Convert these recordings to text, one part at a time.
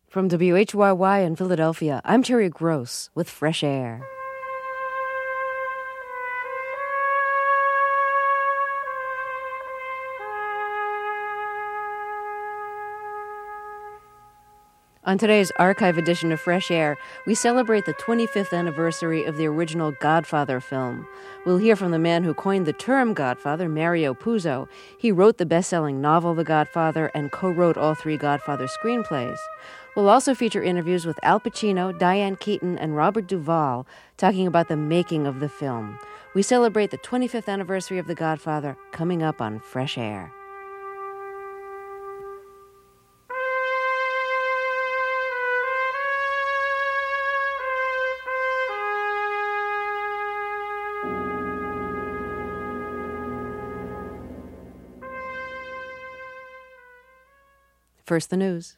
From WHYY in Philadelphia, I'm Terry Gross with Fresh Air. On today's archive edition of Fresh Air, we celebrate the 25th anniversary of the original Godfather film. We'll hear from the man who coined the term Godfather, Mario Puzo. He wrote the best-selling novel The Godfather and co-wrote all 3 Godfather screenplays. We'll also feature interviews with Al Pacino, Diane Keaton, and Robert Duvall talking about the making of the film. We celebrate the 25th anniversary of The Godfather coming up on Fresh Air. First, the news.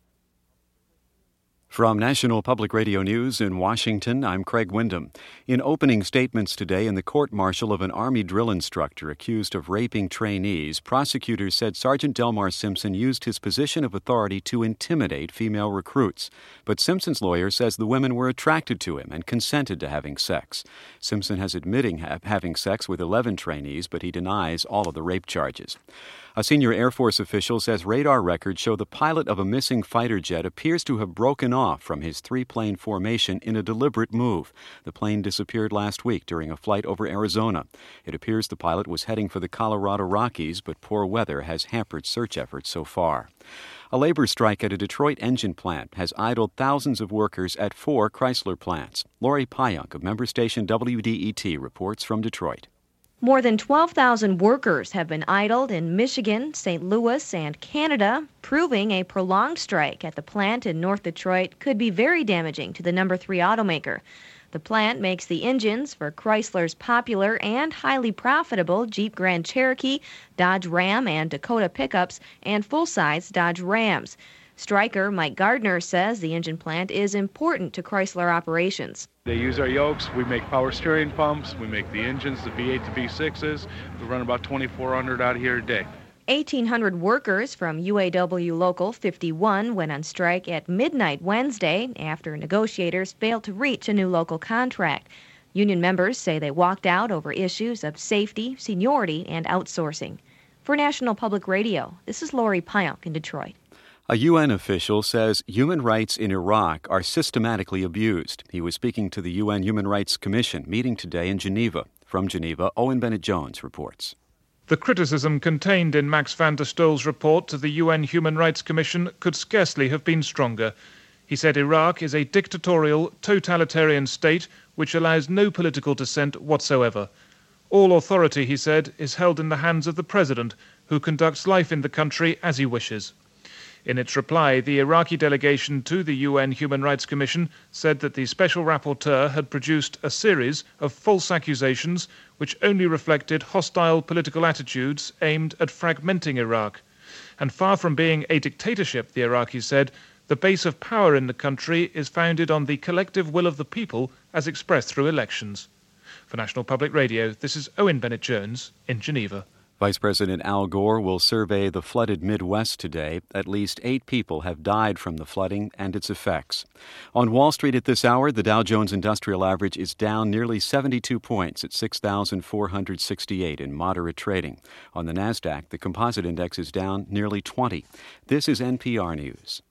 From National Public Radio News in Washington, I'm Craig Windham. In opening statements today in the court-martial of an Army drill instructor accused of raping trainees, prosecutors said Sergeant Delmar Simpson used his position of authority to intimidate female recruits. But Simpson's lawyer says the women were attracted to him and consented to having sex. Simpson has admitting having sex with 11 trainees, but he denies all of the rape charges. A senior Air Force official says radar records show the pilot of a missing fighter jet appears to have broken off from his 3-plane formation in a deliberate move. The plane disappeared last week during a flight over Arizona. It appears the pilot was heading for the Colorado Rockies, but poor weather has hampered search efforts so far. A labor strike at a Detroit engine plant has idled thousands of workers at 4 Chrysler plants. Lori Payunk of member station WDET reports from Detroit. More than 12,000 workers have been idled in Michigan, St. Louis, and Canada, proving a prolonged strike at the plant in North Detroit could be very damaging to the number 3 automaker. The plant makes the engines for Chrysler's popular and highly profitable Jeep Grand Cherokee, Dodge Ram, and Dakota pickups, and full-size Dodge Rams. Striker Mike Gardner says the engine plant is important to Chrysler operations. They use our yokes. We make power steering pumps. We make the engines, the V8 to V6s. We run about 2,400 out of here a day. 1,800 workers from UAW Local 51 went on strike at midnight Wednesday after negotiators failed to reach a new local contract. Union members say they walked out over issues of safety, seniority, and outsourcing. For National Public Radio, this is Lori Payunk in Detroit. A UN official says human rights in Iraq are systematically abused. He was speaking to the UN Human Rights Commission meeting today in Geneva. From Geneva, Owen Bennett-Jones reports. The criticism contained in Max van der Stoel's report to the UN Human Rights Commission could scarcely have been stronger. He said Iraq is a dictatorial, totalitarian state which allows no political dissent whatsoever. All authority, he said, is held in the hands of the president, who conducts life in the country as he wishes. In its reply, the Iraqi delegation to the UN Human Rights Commission said that the Special Rapporteur had produced a series of false accusations which only reflected hostile political attitudes aimed at fragmenting Iraq. And far from being a dictatorship, the Iraqis said, the base of power in the country is founded on the collective will of the people as expressed through elections. For National Public Radio, this is Owen Bennett-Jones in Geneva. Vice President Al Gore will survey the flooded Midwest today. At least 8 people have died from the flooding and its effects. On Wall Street at this hour, the Dow Jones Industrial Average is down nearly 72 points at 6,468 in moderate trading. On the NASDAQ, the composite index is down nearly 20. This is NPR News.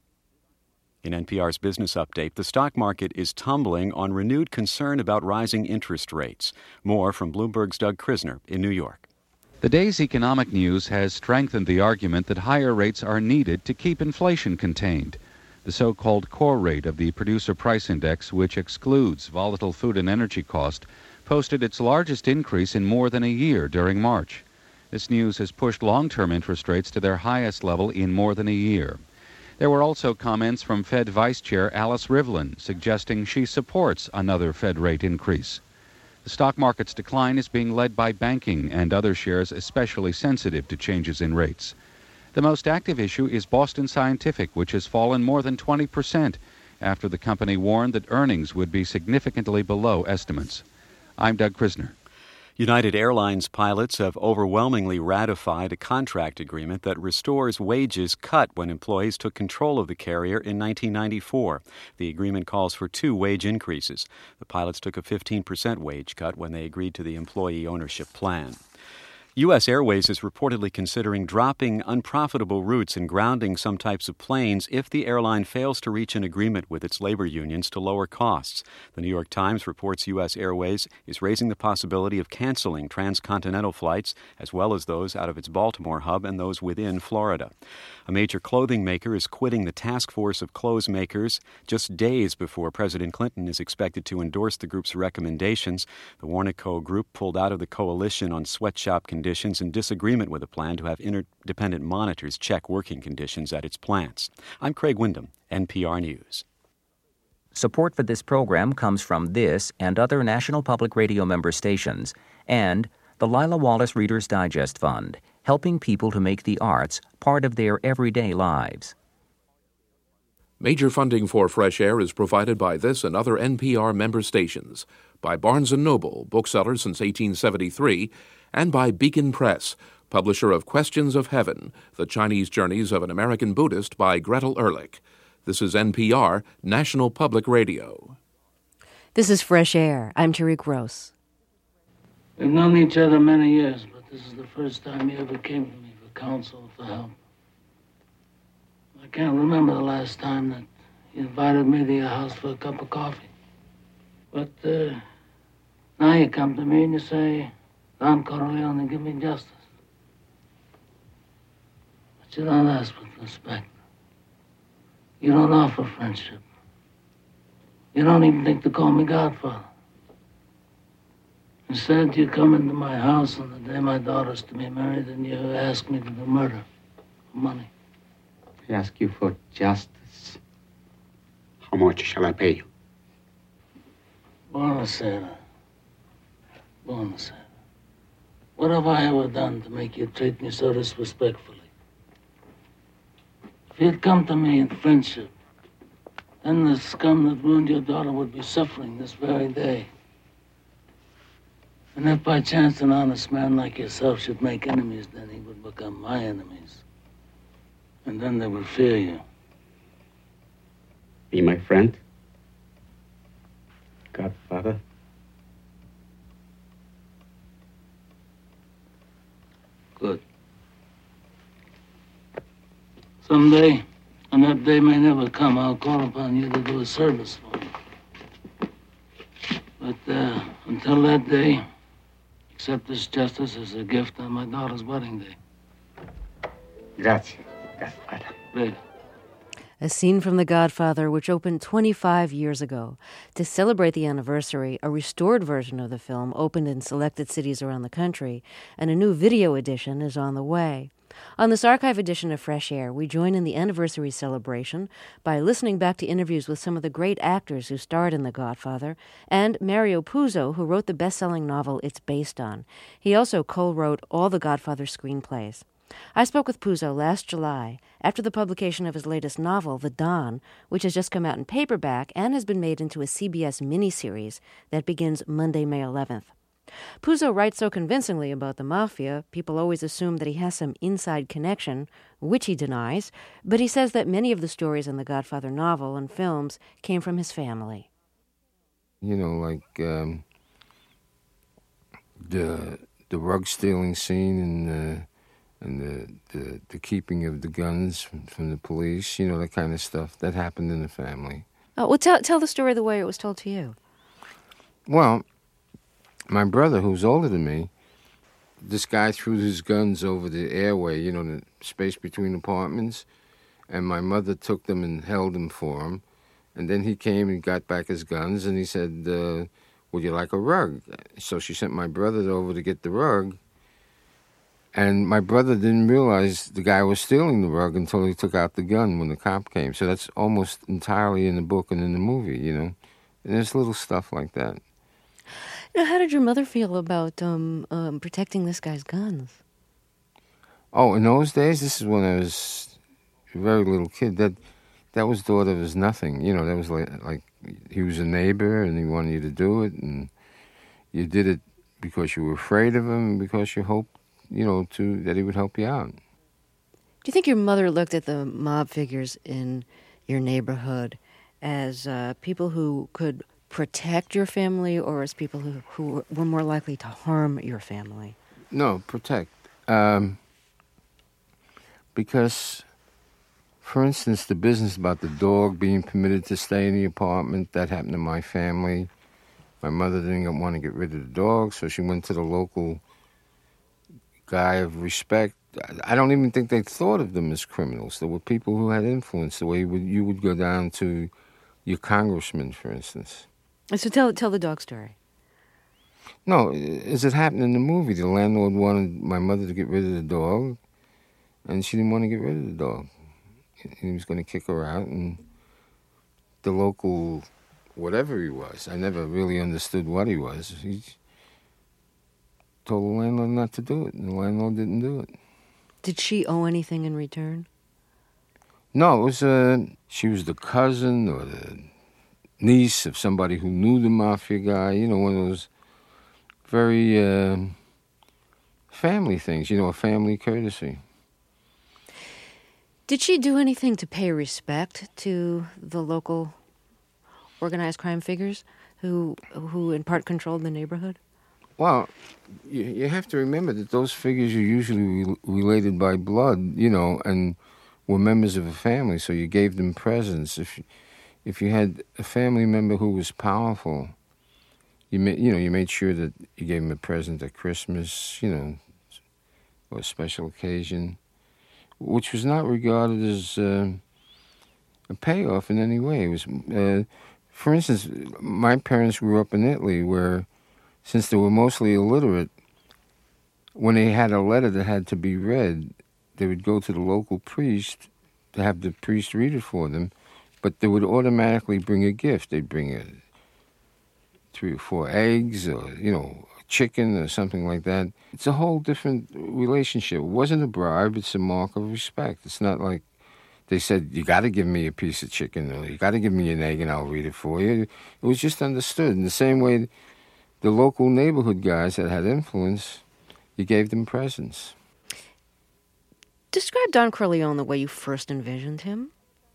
In NPR's business update, the stock market is tumbling on renewed concern about rising interest rates. More from Bloomberg's Doug Krisner in New York. The day's economic news has strengthened the argument that higher rates are needed to keep inflation contained. The so-called core rate of the Producer Price Index, which excludes volatile food and energy cost, posted its largest increase in more than a year during March. This news has pushed long-term interest rates to their highest level in more than a year. There were also comments from Fed Vice Chair Alice Rivlin suggesting she supports another Fed rate increase. The stock market's decline is being led by banking and other shares especially sensitive to changes in rates. The most active issue is Boston Scientific, which has fallen more than 20% after the company warned that earnings would be significantly below estimates. I'm Doug Krisner. United Airlines pilots have overwhelmingly ratified a contract agreement that restores wages cut when employees took control of the carrier in 1994. The agreement calls for 2 wage increases. The pilots took a 15% wage cut when they agreed to the employee ownership plan. U.S. Airways is reportedly considering dropping unprofitable routes and grounding some types of planes if the airline fails to reach an agreement with its labor unions to lower costs. The New York Times reports U.S. Airways is raising the possibility of canceling transcontinental flights, as well as those out of its Baltimore hub and those within Florida. A major clothing maker is quitting the task force of clothes makers just days before President Clinton is expected to endorse the group's recommendations. The Warnaco Group pulled out of the coalition on sweatshop conditions in disagreement with a plan to have independent monitors check working conditions at its plants. I'm Craig Windham, NPR News. Support for this program comes from this and other National Public Radio member stations and the Lila Wallace Reader's Digest Fund, helping people to make the arts part of their everyday lives. Major funding for Fresh Air is provided by this and other NPR member stations, by Barnes & Noble, bookseller since 1873, and by Beacon Press, publisher of Questions of Heaven, The Chinese Journeys of an American Buddhist by Gretel Ehrlich. This is NPR, National Public Radio. This is Fresh Air. I'm Terry Gross. We've known each other many years, but this is the first time you ever came to me for counsel or for help. I can't remember the last time that you invited me to your house for a cup of coffee. But now you come to me and you say, Don Corleone, give me justice. But you don't ask with respect. You don't offer friendship. You don't even think to call me Godfather. Instead, you come into my house on the day my daughter's to be married and you ask me to do murder for money. I ask you for justice. How much shall I pay you? Buonasera. Buonasera. What have I ever done to make you treat me so disrespectfully? If you'd come to me in friendship, then the scum that ruined your daughter would be suffering this very day. And if by chance an honest man like yourself should make enemies, then he would become my enemies. And then they would fear you. Be my friend? Godfather? Good. Someday, and that day may never come, I'll call upon you to do a service for me. But until that day, accept this justice as a gift on my daughter's wedding day. Grazie, Godfather. Big. A scene from The Godfather, which opened 25 years ago. To celebrate the anniversary, a restored version of the film opened in selected cities around the country, and a new video edition is on the way. On this archive edition of Fresh Air, we join in the anniversary celebration by listening back to interviews with some of the great actors who starred in The Godfather, and Mario Puzo, who wrote the best-selling novel it's based on. He also co-wrote all the Godfather screenplays. I spoke with Puzo last July after the publication of his latest novel, The Don, which has just come out in paperback and has been made into a CBS miniseries that begins Monday, May 11th. Puzo writes so convincingly about the mafia, people always assume that he has some inside connection, which he denies, but he says that many of the stories in the Godfather novel and films came from his family. You know, like the rug stealing scene and the keeping of the guns from the police, you know, that kind of stuff, that happened in the family. Oh, well, tell the story the way it was told to you. Well, my brother, who's older than me, this guy threw his guns over the airway, you know, the space between apartments, and my mother took them and held them for him. And then he came and got back his guns, and he said, would you like a rug? So she sent my brother over to get the rug, and my brother didn't realize the guy was stealing the rug until he took out the gun when the cop came. So that's almost entirely in the book and in the movie, you know. And there's little stuff like that. Now, how did your mother feel about protecting this guy's guns? Oh, in those days, this is when I was a very little kid. That was thought of as nothing. You know, that was like he was a neighbor and he wanted you to do it, and you did it because you were afraid of him and because you hoped, that he would help you out. Do you think your mother looked at the mob figures in your neighborhood as people who could protect your family, or as people who were more likely to harm your family? No, protect. Because, for instance, the business about the dog being permitted to stay in the apartment, that happened to my family. My mother didn't want to get rid of the dog, so she went to the local guy of respect. I don't even think they thought of them as criminals. There were people who had influence, the way you would go down to your congressman, for instance. So tell the dog story. No, as it happened in the movie, the landlord wanted my mother to get rid of the dog, and she didn't want to get rid of the dog. He was going to kick her out, and the local, whatever he was, I never really understood what he was, he told the landlord not to do it, and the landlord didn't do it. Did she owe anything in return? No, it was she was the cousin or the niece of somebody who knew the mafia guy, one of those very family things, a family courtesy. Did she do anything to pay respect to the local organized crime figures who in part controlled the neighborhood? Well, you have to remember that those figures are usually related by blood, and were members of a family, so you gave them presents. If you had a family member who was powerful, you made sure that you gave them a present at Christmas, or a special occasion, which was not regarded as a payoff in any way. It was, for instance, my parents grew up in Italy, where, since they were mostly illiterate, when they had a letter that had to be read, they would go to the local priest to have the priest read it for them, but they would automatically bring a gift. They'd bring 3 or 4 eggs, or, a chicken or something like that. It's a whole different relationship. It wasn't a bribe, it's a mark of respect. It's not like they said, you got to give me a piece of chicken, or you got to give me an egg and I'll read it for you. It was just understood. In the same way, the local neighborhood guys that had influence, you gave them presents. Describe Don Corleone the way you first envisioned him.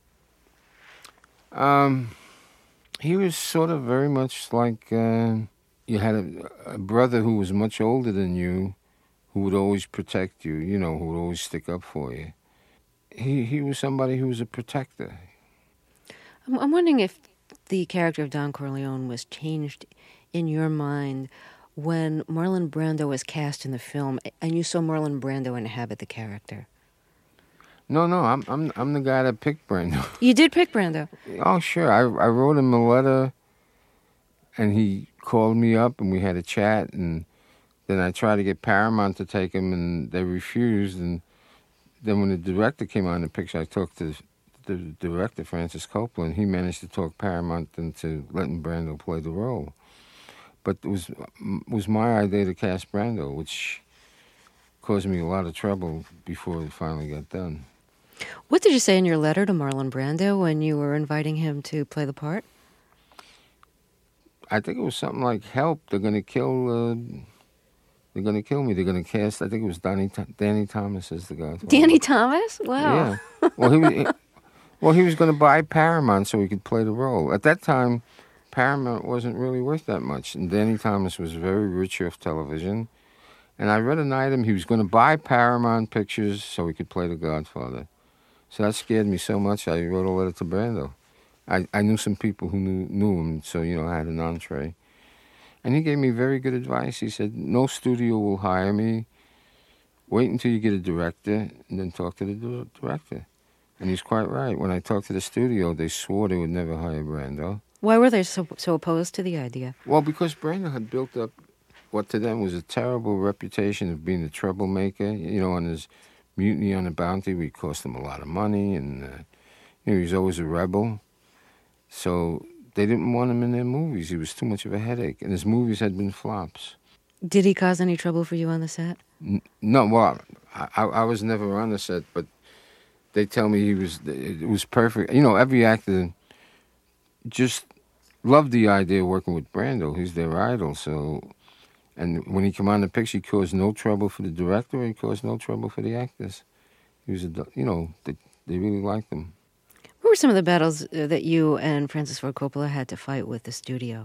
He was sort of very much like you had a brother who was much older than you, who would always protect you, who would always stick up for you. He was somebody who was a protector. I'm wondering if the character of Don Corleone was changed in your mind when Marlon Brando was cast in the film and you saw Marlon Brando inhabit the character. No, I'm the guy that picked Brando. You did pick Brando? Oh, sure. I wrote him a letter, and he called me up, and we had a chat, and then I tried to get Paramount to take him, and they refused, and then when the director came on the picture, I talked to the director, Francis Coppola, and he managed to talk Paramount into letting Brando play the role. But it was my idea to cast Brando, which caused me a lot of trouble before it finally got done. What did you say in your letter to Marlon Brando when you were inviting him to play the part? I think it was something like, help, they're going to kill me. They're going to cast, I think it was Danny Thomas as the guy. Danny Thomas? Wow. Yeah. Well, he was going to buy Paramount so he could play the role. At that time, Paramount wasn't really worth that much, and Danny Thomas was very rich off television. And I read an item, he was going to buy Paramount Pictures so he could play the Godfather. So that scared me so much, I wrote a letter to Brando. I knew some people who knew him, so, I had an entree. And he gave me very good advice. He said, no studio will hire me. Wait until you get a director, and then talk to the director. And he's quite right. When I talked to the studio, they swore they would never hire Brando. Why were they so opposed to the idea? Well, because Brando had built up what to them was a terrible reputation of being a troublemaker, on his Mutiny on the Bounty, we cost him a lot of money, and he was always a rebel. So they didn't want him in their movies. He was too much of a headache, and his movies had been flops. Did he cause any trouble for you on the set? No, well, I was never on the set, but they tell me it was perfect. Every actor just loved the idea of working with Brando. He's their idol, so And when he came on the picture, he caused no trouble for the director. He caused no trouble for the actors. He was, they really liked him. What were some of the battles that you and Francis Ford Coppola had to fight with the studio?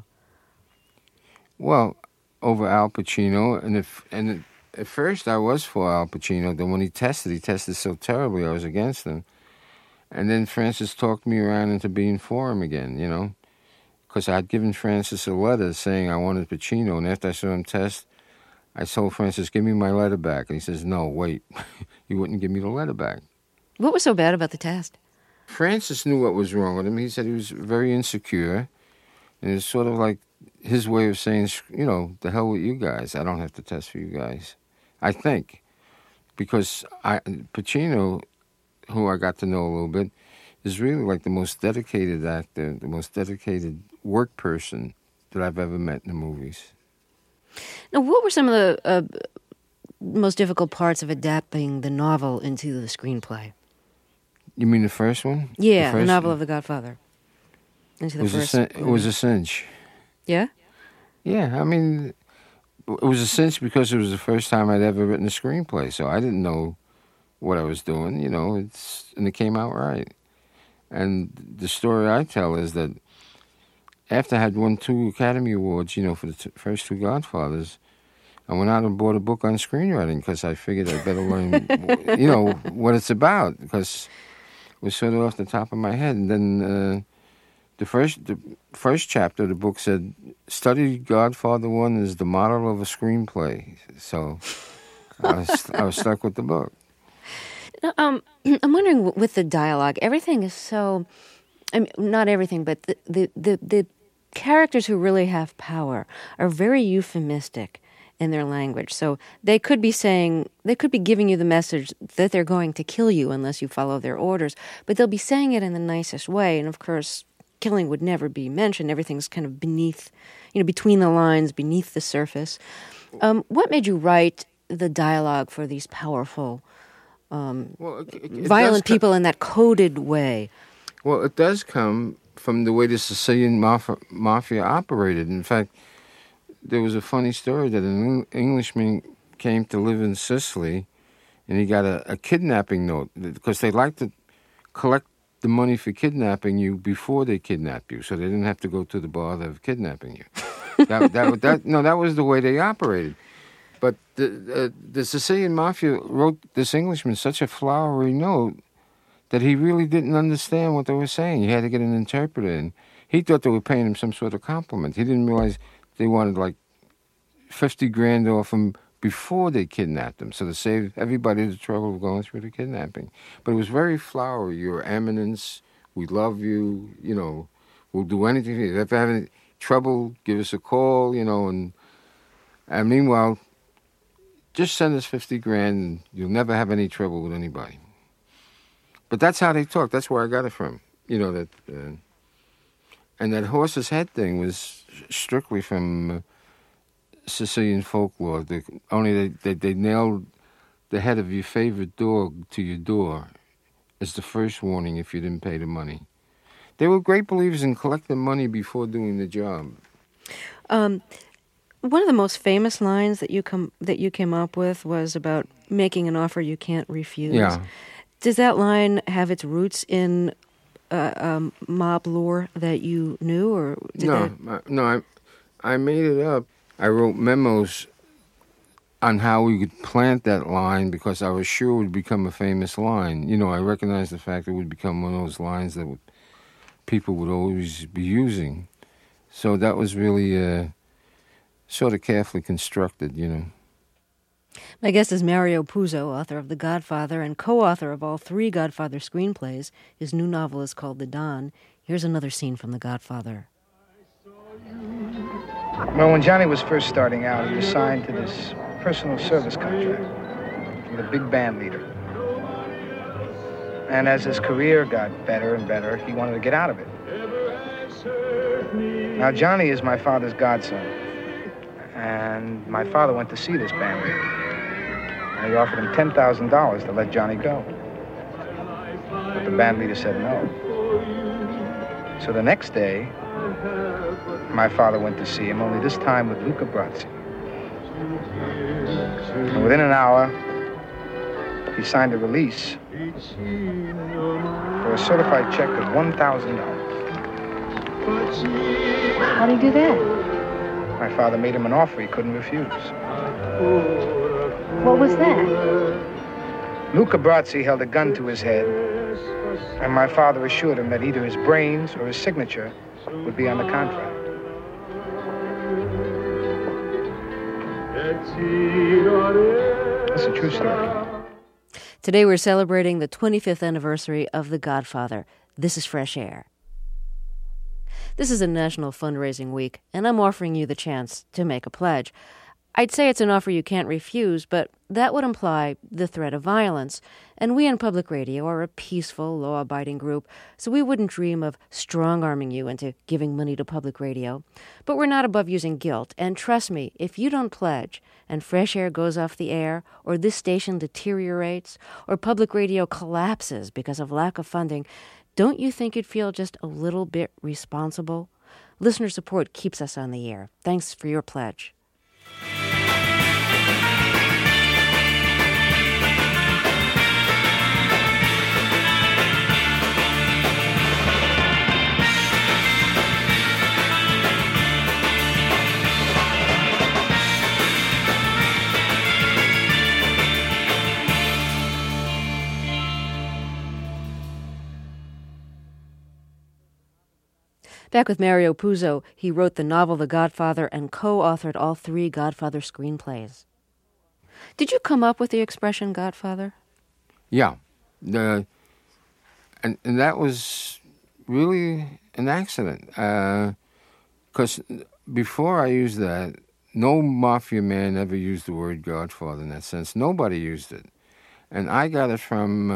Well, over Al Pacino, and at first I was for Al Pacino. Then when he tested so terribly, I was against him. And then Francis talked me around into being for him again, because I'd given Francis a letter saying I wanted Pacino, and after I saw him test, I told Francis, give me my letter back. And he says, no, wait, you wouldn't give me the letter back. What was so bad about the test? Francis knew what was wrong with him. He said he was very insecure, and it was sort of like his way of saying, the hell with you guys. I don't have to test for you guys. I think, because Pacino, who I got to know a little bit, is really like the most dedicated actor, the most dedicated work person that I've ever met in the movies. Now, what were some of the most difficult parts of adapting the novel into the screenplay? You mean the first one? Yeah, the novel of The Godfather. Into the first. It was a cinch. Yeah? Yeah, I mean, it was a cinch because it was the first time I'd ever written a screenplay, so I didn't know what I was doing, and it came out right. And the story I tell is that after I had won 2 Academy Awards, for the first 2 Godfathers, I went out and bought a book on screenwriting because I figured I'd better learn, what it's about, because it was sort of off the top of my head. And then the first chapter of the book said, study Godfather 1 as the model of a screenplay. So I was stuck with the book. I'm wondering, with the dialogue, everything is so, not everything, but the characters who really have power are very euphemistic in their language. So they could be giving you the message that they're going to kill you unless you follow their orders, but they'll be saying it in the nicest way. And of course, killing would never be mentioned. Everything's kind of beneath, between the lines, beneath the surface. What made you write the dialogue for these powerful violent people in that coded way? Well, it does come from the way the Sicilian mafia operated. In fact, there was a funny story that an Englishman came to live in Sicily, and he got a kidnapping note, because they like to collect the money for kidnapping you before they kidnap you, so they didn't have to go to the bother of kidnapping you. That was the way they operated. But the Sicilian mafia wrote this Englishman such a flowery note that he really didn't understand what they were saying. He had to get an interpreter, and he thought they were paying him some sort of compliment. He didn't realize they wanted like $50,000 off him before they kidnapped him, so to save everybody the trouble of going through the kidnapping. But it was very flowery. Your Eminence, we love you, we'll do anything for you. If you ever have any trouble, give us a call, and meanwhile, just send us $50,000 and you'll never have any trouble with anybody. But that's how they talk. That's where I got it from. And that horse's head thing was strictly from Sicilian folklore. Only they nailed the head of your favorite dog to your door as the first warning if you didn't pay the money. They were great believers in collecting money before doing the job. One of the most famous lines that you came up with was about making an offer you can't refuse. Yeah. Does that line have its roots in mob lore that you knew, or No, I made it up. I wrote memos on how we could plant that line because I was sure it would become a famous line. I recognized the fact it would become one of those lines that people would always be using. So that was really sort of carefully constructed, My guest is Mario Puzo, author of The Godfather and co-author of all 3 Godfather screenplays. His new novel is called The Don. Here's another scene from The Godfather. Well, when Johnny was first starting out, he was signed to this personal service contract with a big band leader. And as his career got better and better, he wanted to get out of it. Now, Johnny is my father's godson. And my father went to see this band leader. And he offered him $10,000 to let Johnny go. But the band leader said no. So the next day, my father went to see him, only this time with Luca Brasi. And within an hour, he signed a release for a certified check of $1,000. How did he do that? My father made him an offer he couldn't refuse. What was that? Luca Brazzi held a gun to his head, and my father assured him that either his brains or his signature would be on the contract. It's a true story. Today we're celebrating the 25th anniversary of The Godfather. This is Fresh Air. This is a national fundraising week, and I'm offering you the chance to make a pledge. I'd say it's an offer you can't refuse, but that would imply the threat of violence. And we in Public Radio are a peaceful, law-abiding group, so we wouldn't dream of strong-arming you into giving money to Public Radio. But we're not above using guilt, and trust me, if you don't pledge, and Fresh Air goes off the air, or this station deteriorates, or Public Radio collapses because of lack of funding, don't you think you'd feel just a little bit responsible? Listener support keeps us on the air. Thanks for your pledge. Back with Mario Puzo, he wrote the novel The Godfather and co-authored all 3 Godfather screenplays. Did you come up with the expression Godfather? Yeah. And that was really an accident. Because before I used that, no mafia man ever used the word Godfather in that sense. Nobody used it. And I got it from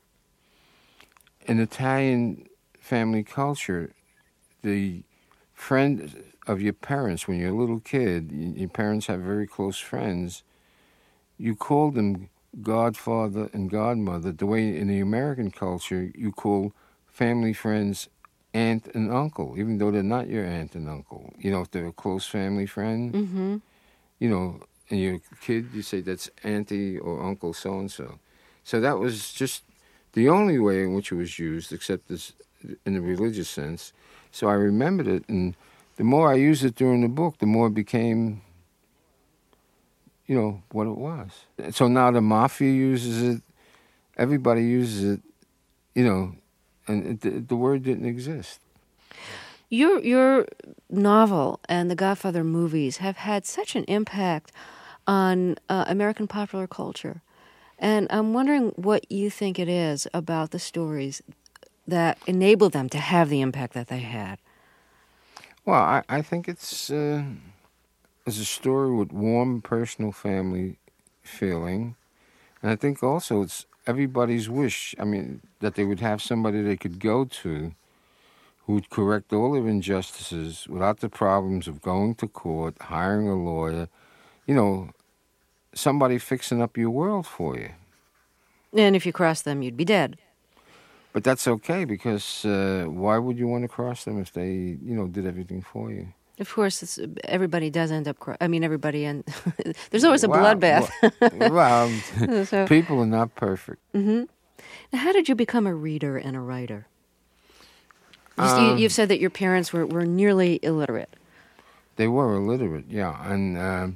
an Italian family culture. The friend of your parents, when you're a little kid, your parents have very close friends, you call them godfather and godmother, the way in the American culture you call family friends aunt and uncle, even though they're not your aunt and uncle. You know, if they're a close family friend, you know, and you're a kid, you say that's auntie or uncle so-and-so. So that was just the only way in which it was used, except this, in the religious sense. So I remembered it, and the more I used it during the book, the more it became, you know, what it was. So now the mafia uses it, everybody uses it, you know, and the word didn't exist. Your novel and the Godfather movies have had such an impact on American popular culture. And I'm wondering what you think it is about the stories that enabled them to have the impact that they had. Well, I think it's a story with warm personal family feeling. And I think also it's everybody's wish, I mean, that they would have somebody they could go to who would correct all their injustices without the problems of going to court, hiring a lawyer, you know, somebody fixing up your world for you. And if you crossed them, you'd be dead. But that's okay, because why would you want to cross them if they, you know, did everything for you? Of course, everybody does end up. Everybody, and there's always a bloodbath. Well, so, people are not perfect. Mm-hmm. Now, how did you become a reader and a writer? You've said that your parents were nearly illiterate. They were illiterate, yeah, and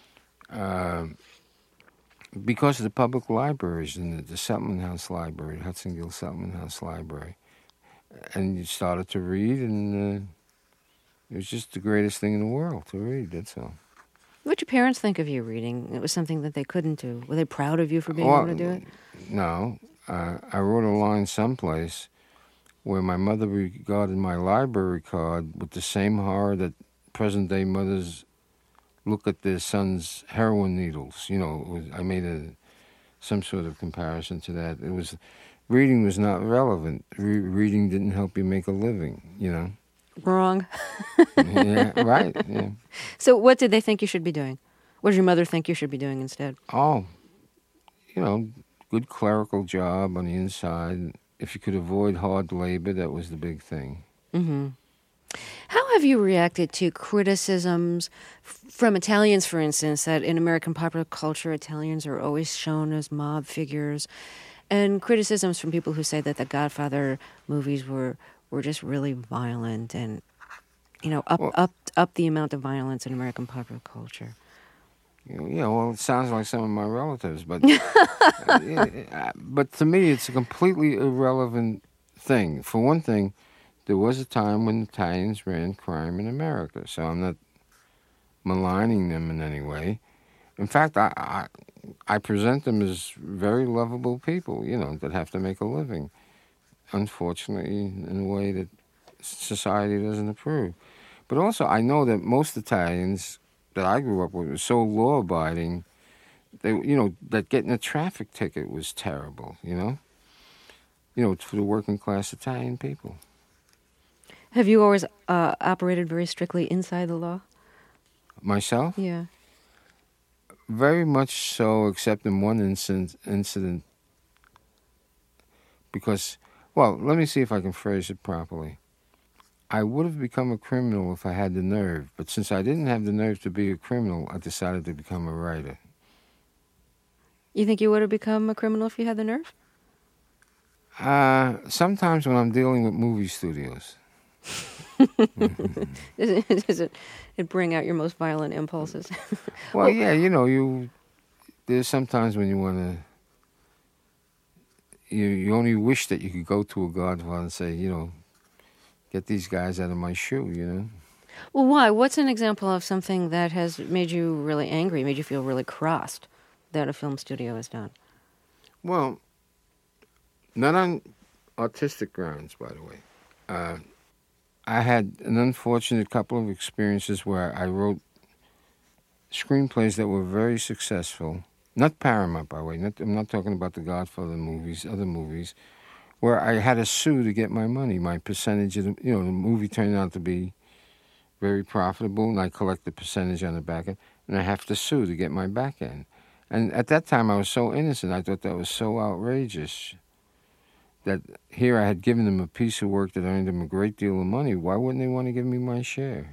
because of the public libraries and the Settlement House Library, Hudson Gill Settlement House Library, and you started to read, and it was just the greatest thing in the world to read, that's all. What did your parents think of you reading? It was something that they couldn't do. Were they proud of you for being able to do it? No. I wrote a line someplace where my mother regarded my library card with the same horror that present-day mothers look at their son's heroin needles. You know, I made some sort of comparison to that. It was, reading was not relevant. Reading didn't help you make a living, you know. Wrong. Yeah, right, yeah. So what did they think you should be doing? What did your mother think you should be doing instead? Oh, you know, good clerical job on the inside. If you could avoid hard labor, that was the big thing. Mm-hmm. How have you reacted to criticisms from Italians, for instance, that in American popular culture, Italians are always shown as mob figures, and criticisms from people who say that the Godfather movies were just really violent and, up the amount of violence in American popular culture? Yeah, well, it sounds like some of my relatives, but but to me, it's a completely irrelevant thing. For one thing, there was a time when Italians ran crime in America, so I'm not maligning them in any way. In fact, I present them as very lovable people, that have to make a living, unfortunately, in a way that society doesn't approve. But also, I know that most Italians that I grew up with were so law-abiding, that getting a traffic ticket was terrible, for the working-class Italian people. Have you always operated very strictly inside the law? Myself? Yeah. Very much so, except in one incident. Because, well, let me see if I can phrase it properly. I would have become a criminal if I had the nerve, but since I didn't have the nerve to be a criminal, I decided to become a writer. You think you would have become a criminal if you had the nerve? Sometimes when I'm dealing with movie studios. Does it bring out your most violent impulses? Well, yeah, there's sometimes when you want to, you only wish that you could go to a Godfather and say, get these guys out of my shoe, Well, why? What's an example of something that has made you really angry, made you feel really crossed that a film studio has done? Well, not on artistic grounds, by the way. I had an unfortunate couple of experiences where I wrote screenplays that were very successful. Not Paramount, by the way. I'm not talking about the Godfather movies, other movies, where I had to sue to get my money. My percentage of the movie turned out to be very profitable, and I collect the percentage on the back end, and I have to sue to get my back end. And at that time, I was so innocent. I thought that was so outrageous that here I had given them a piece of work that earned them a great deal of money. Why wouldn't they want to give me my share,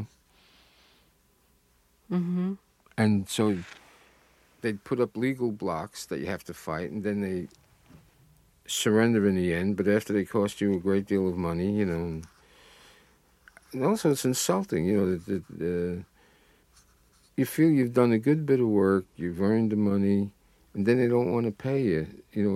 Mm-hmm. And so they'd put up legal blocks that you have to fight, and then they surrender in the end, but after they cost you a great deal of money, and also it's insulting, that you feel you've done a good bit of work, you've earned the money, and then they don't want to pay you.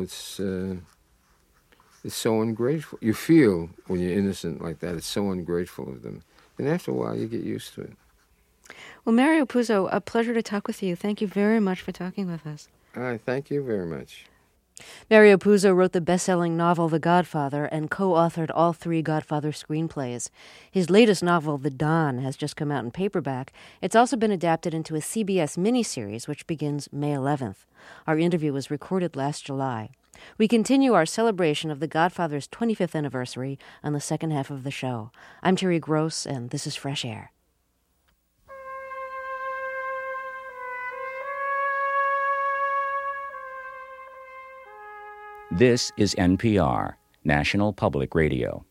It's so ungrateful. You feel when you're innocent like that, it's so ungrateful of them. And after a while, you get used to it. Well, Mario Puzo, a pleasure to talk with you. Thank you very much for talking with us. All right, thank you very much. Mario Puzo wrote the best-selling novel The Godfather and co-authored all 3 Godfather screenplays. His latest novel, The Don, has just come out in paperback. It's also been adapted into a CBS miniseries, which begins May 11th. Our interview was recorded last July. We continue our celebration of The Godfather's 25th anniversary on the second half of the show. I'm Terry Gross, and this is Fresh Air. This is NPR, National Public Radio.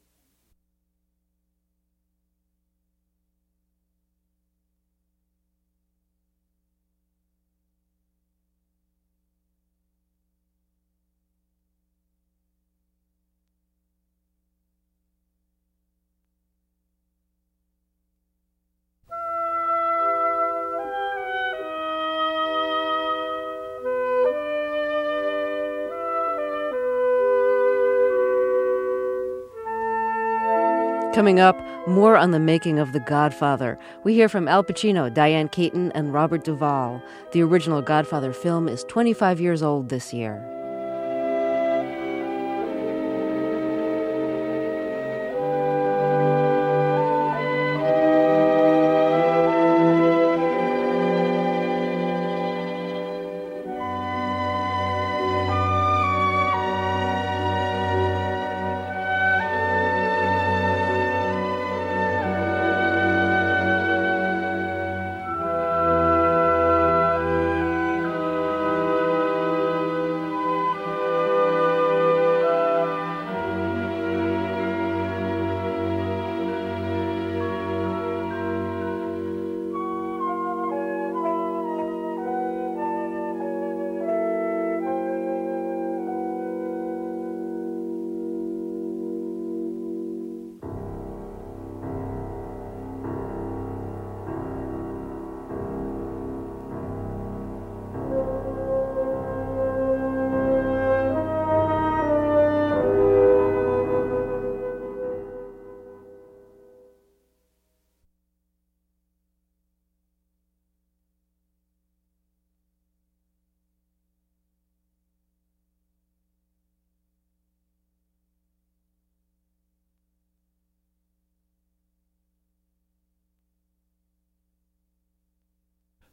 Coming up, more on the making of The Godfather. We hear from Al Pacino, Diane Keaton, and Robert Duvall. The original Godfather film is 25 years old this year.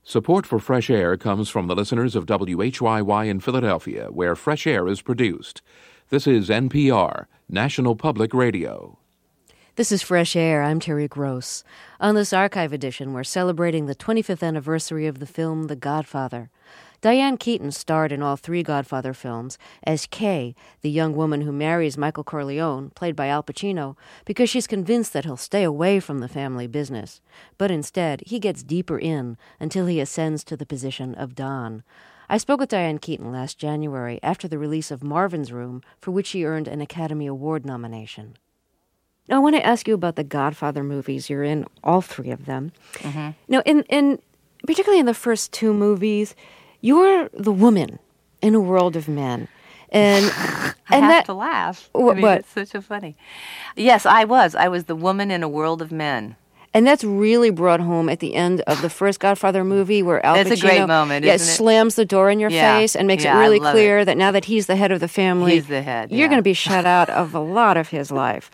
Support for Fresh Air comes from the listeners of WHYY in Philadelphia, where Fresh Air is produced. This is NPR, National Public Radio. This is Fresh Air. I'm Terry Gross. On this archive edition, we're celebrating the 25th anniversary of the film The Godfather. Diane Keaton starred in all three Godfather films as Kay, the young woman who marries Michael Corleone, played by Al Pacino, because she's convinced that he'll stay away from the family business. But instead, he gets deeper in until he ascends to the position of Don. I spoke with Diane Keaton last January after the release of Marvin's Room, for which she earned an Academy Award nomination. Now, I want to ask you about the Godfather movies. You're in all three of them. Mm-hmm. Now, in particularly in the first two movies, you're the woman in a world of men. And I have to laugh. What? It's such a funny. Yes, I was. I was the woman in a world of men. And that's really brought home at the end of the first Godfather movie where Al Pacino It's a great moment, isn't it? Slams the door in your face and makes it really clear that now that he's the head of the family, he's the head, you're going to be shut out of a lot of his life.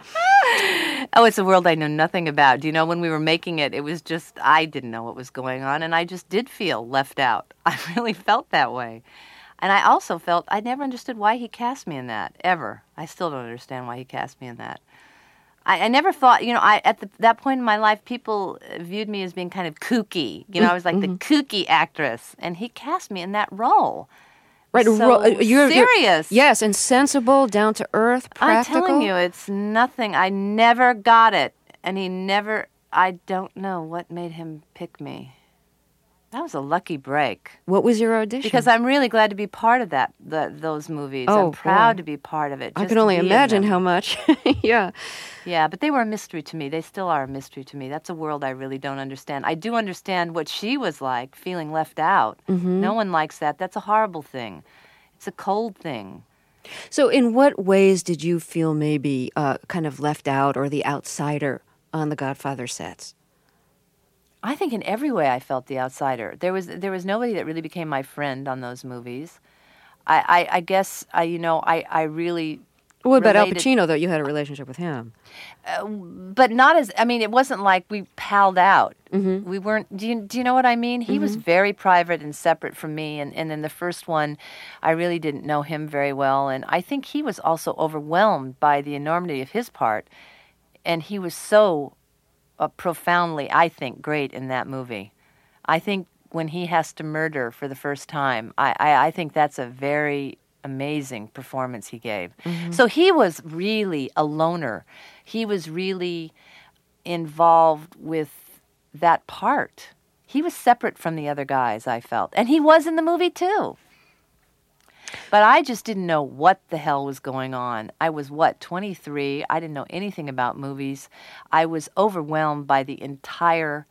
Oh, it's a world I know nothing about. Do you know, when we were making it, it was just, I didn't know what was going on, and I just did feel left out. I really felt that way. And I also felt, I never understood why he cast me in that, ever. I still don't understand why he cast me in that. I never thought, you know, that point in my life, people viewed me as being kind of kooky. You know, I was like the kooky actress, and he cast me in that role. Right, so you're serious. Yes, and sensible, down to earth, practical. I'm telling you, it's nothing. I never got it, and I don't know what made him pick me. That was a lucky break. What was your audition? Because I'm really glad to be part of those movies. I'm proud to be part of it. I can only imagine how much. Yeah. Yeah, but they were a mystery to me. They still are a mystery to me. That's a world I really don't understand. I do understand what she was like, feeling left out. Mm-hmm. No one likes that. That's a horrible thing. It's a cold thing. So in what ways did you feel maybe kind of left out or the outsider on the Godfather sets? I think in every way I felt the outsider. There was nobody that really became my friend on those movies. I guess I really. What about Al Pacino, though? You had a relationship with him. But not as, I mean, it wasn't like we palled out. Mm-hmm. We weren't, do you know what I mean? He was very private and separate from me. And in the first one, I really didn't know him very well. And I think he was also overwhelmed by the enormity of his part. And he was so profoundly, I think, great in that movie. I think when he has to murder for the first time, I think that's a very amazing performance he gave. Mm-hmm. So he was really a loner. He was really involved with that part. He was separate from the other guys, I felt. And he was in the movie, too. But I just didn't know what the hell was going on. I was, 23? I didn't know anything about movies. I was overwhelmed by the entire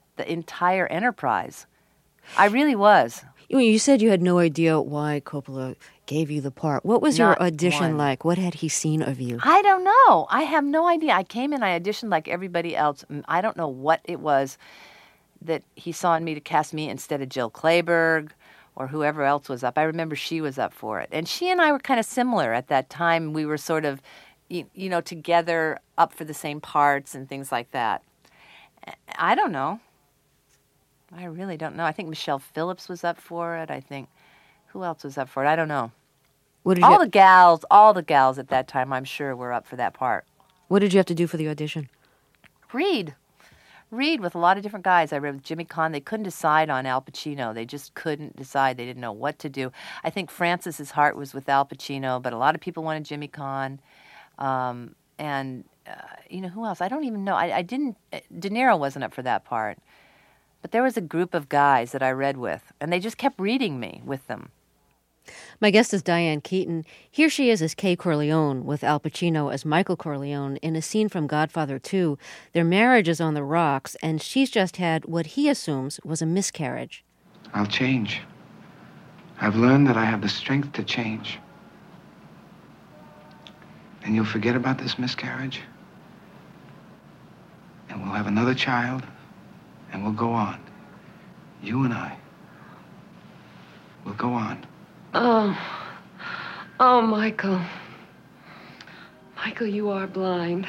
enterprise. I really was. You said you had no idea why Coppola gave you the part. What was your audition like? What had he seen of you? I don't know. I have no idea. I came in, I auditioned like everybody else. I don't know what it was that he saw in me to cast me instead of Jill Clayburgh or whoever else was up. I remember she was up for it. And she and I were kind of similar at that time. We were sort of, together, up for the same parts and things like that. I don't know. I really don't know. I think Michelle Phillips was up for it. I think, who else was up for it? I don't know. All the gals at that time, I'm sure, were up for that part. What did you have to do for the audition? Read with a lot of different guys. I read with Jimmy Caan. They couldn't decide on Al Pacino. They just couldn't decide. They didn't know what to do. I think Francis's heart was with Al Pacino, but a lot of people wanted Jimmy Caan. Who else? I don't even know. De Niro wasn't up for that part. But there was a group of guys that I read with, and they just kept reading me with them. My guest is Diane Keaton. Here she is as Kay Corleone, with Al Pacino as Michael Corleone, in a scene from Godfather 2. Their marriage is on the rocks, and she's just had what he assumes was a miscarriage. I'll change. I've learned that I have the strength to change. And you'll forget about this miscarriage, and we'll have another child, and we'll go on. You and I. We'll go on. Oh, Michael. Michael, you are blind.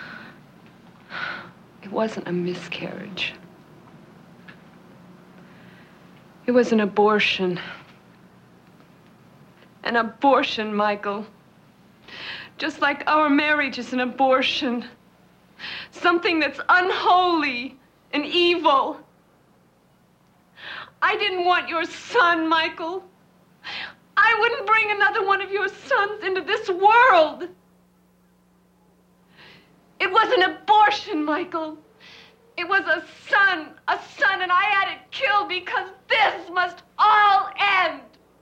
It wasn't a miscarriage. It was an abortion. An abortion, Michael. Just like our marriage is an abortion. Something that's unholy and evil. I didn't want your son, Michael. I wouldn't bring another one of your sons into this world. It was an abortion, Michael. It was a son, and I had it killed because this must all end.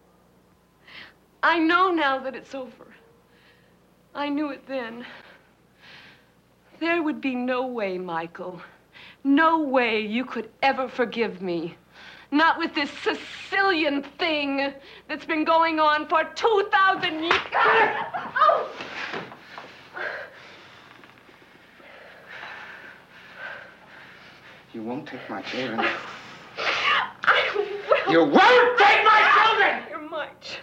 I know now that it's over. I knew it then. There would be no way, Michael. No way you could ever forgive me. Not with this Sicilian thing that's been going on for 2,000 years. Oh! You won't take my children. I will. You won't take my children! You're my children.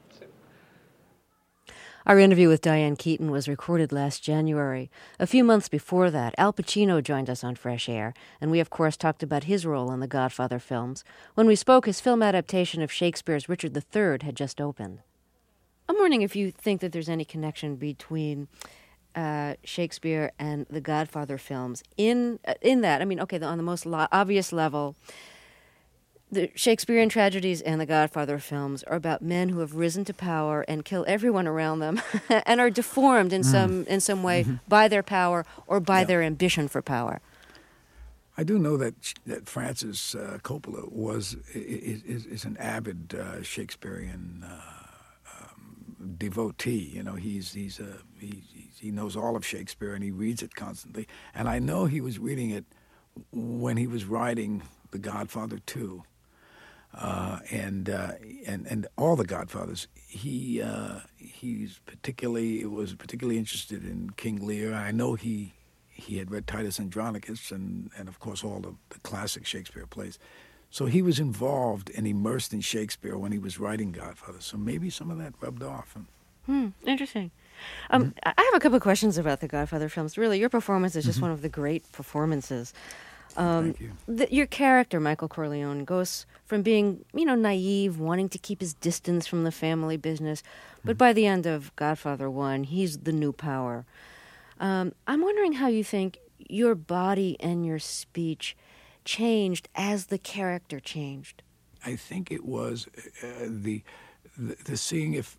Our interview with Diane Keaton was recorded last January. A few months before that, Al Pacino joined us on Fresh Air, and we, of course, talked about his role in the Godfather films. When we spoke, his film adaptation of Shakespeare's Richard III had just opened. I'm wondering if you think that there's any connection between Shakespeare and the Godfather films. In that, I mean, okay, on the most obvious level, the Shakespearean tragedies and the Godfather films are about men who have risen to power and kill everyone around them and are deformed in some way by their power or by their ambition for power. I do know that Francis Coppola is an avid Shakespearean devotee. You know, he knows all of Shakespeare and he reads it constantly. And I know he was reading it when he was writing The Godfather 2. And all the Godfathers. He was particularly interested in King Lear. I know he had read Titus Andronicus and of course all the classic Shakespeare plays. So he was involved and immersed in Shakespeare when he was writing Godfather. So maybe some of that rubbed off. Interesting. I have a couple of questions about the Godfather films. Really, your performance is just one of the great performances. Thank you. Your character, Michael Corleone, goes from being, naive, wanting to keep his distance from the family business, but by the end of Godfather 1, he's the new power. I'm wondering how you think your body and your speech changed as the character changed. I think it was the seeing if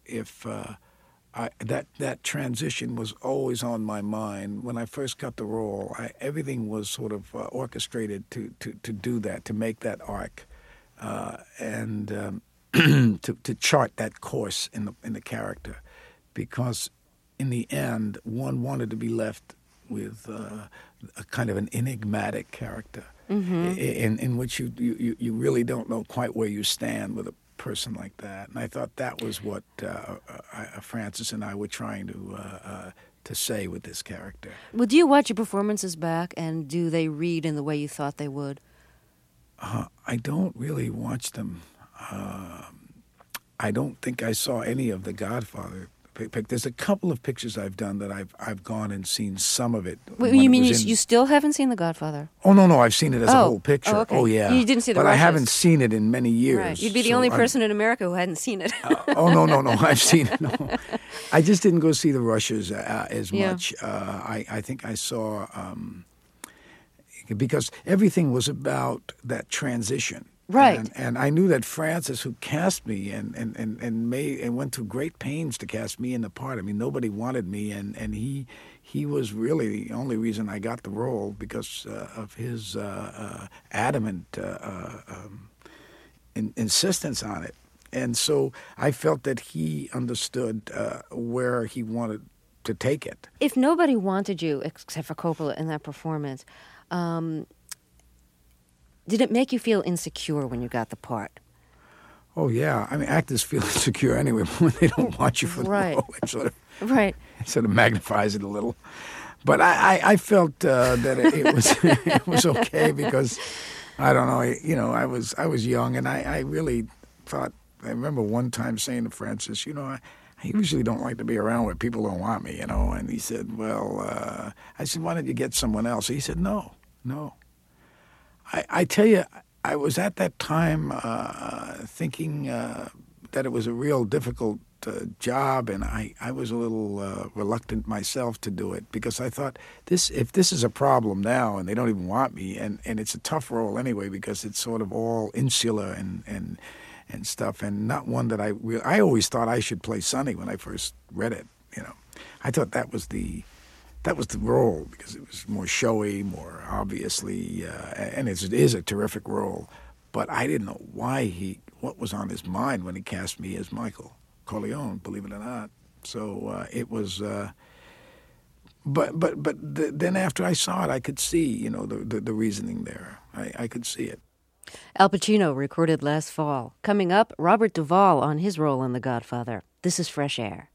that transition was always on my mind. When I first got the role, everything was sort of orchestrated to do that, to make that arc, and to chart that course in the character, because in the end, one wanted to be left with a kind of an enigmatic character, in which you really don't know quite where you stand with a person like that. And I thought that was what Francis and I were trying to say with this character. Well, do you watch your performances back, and do they read in the way you thought they would? I don't really watch them. I don't think I saw any of the Godfather. There's a couple of pictures I've done that I've gone and seen some of it. Wait, you mean you still haven't seen The Godfather? Oh, no, I've seen it as a whole picture. Oh, okay. Oh, yeah. You didn't see the But rushes. I haven't seen it in many years. Right. You'd be the only person in America who hadn't seen it. No, I've seen it. No. I just didn't go see the rushes as much. I think I saw, because everything was about that transition. Right. And I knew that Francis, who cast me and went to great pains to cast me in the part. I mean, nobody wanted me, and he was really the only reason I got the role, because of his adamant insistence on it. And so I felt that he understood where he wanted to take it. If nobody wanted you, except for Coppola, in that performance, did it make you feel insecure when you got the part? Oh, yeah. I mean, actors feel insecure anyway when they don't want you for the role. It sort of magnifies it a little. But I felt that it was okay, because I don't know. I was young, and I really thought. I remember one time saying to Francis, I usually don't like to be around where people don't want me, And he said, well, I said, why don't you get someone else? He said, no. I tell you, I was at that time thinking that it was a real difficult job, and I was a little reluctant myself to do it because I thought if this is a problem now and they don't even want me, and it's a tough role anyway because it's sort of all insular and stuff, and not one that I always thought I should play Sonny when I first read it. I thought that was the role because it was more showy, more obviously, and it is a terrific role. But I didn't know what was on his mind when he cast me as Michael Corleone, believe it or not. So it was. Then after I saw it, I could see, the reasoning there. I could see it. Al Pacino recorded last fall. Coming up, Robert Duvall on his role in The Godfather. This is Fresh Air.